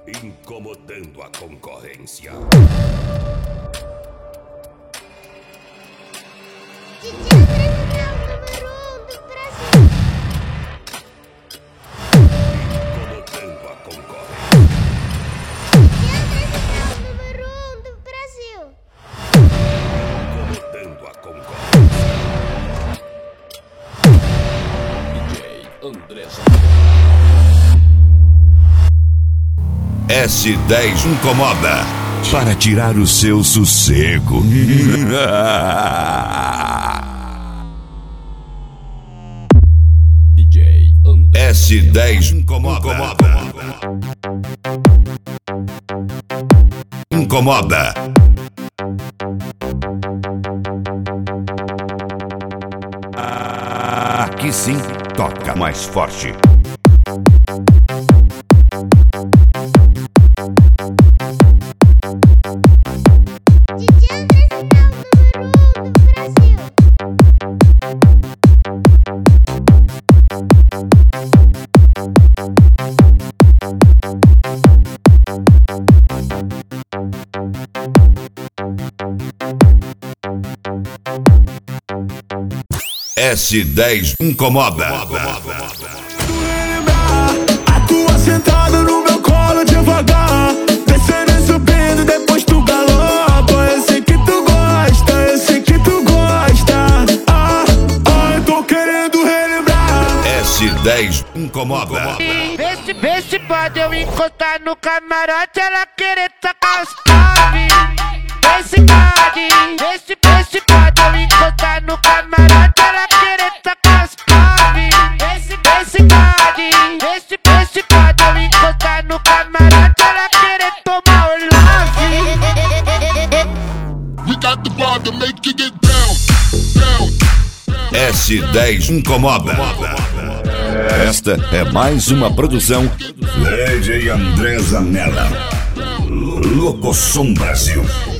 incomodando a concorrência. DJ Andrés é o número 1 do Brasil. Incomodando a concorrência. DJ Andrés é o número 1 do Brasil. Incomodando a concorrência. DJ Andrés. S10 incomoda para tirar o seu sossego. DJ S10 incomoda. Incomoda. Aqui sim toca mais forte. DJ Andrés é o número 1 do Brasil. S10 incomoda. Atua sentado no meu colo devagar, descendo e subindo, depois tu galopa. Eu sei que tu gosta, eu sei que tu gosta. Eu tô querendo relembrar. S10 incomoda. Vê se pode eu encostar no camarote, ela querer tacar as chaves. Vê se pode eu encostar no camarote, ela querer tacar as chaves. Vê se pode eu encostar no camarote, ela querer tomar o lave. We got the bar to make you get down. S10 incomoda. Esta é mais uma produção DJ Andrés Anela. Locosom Brasil.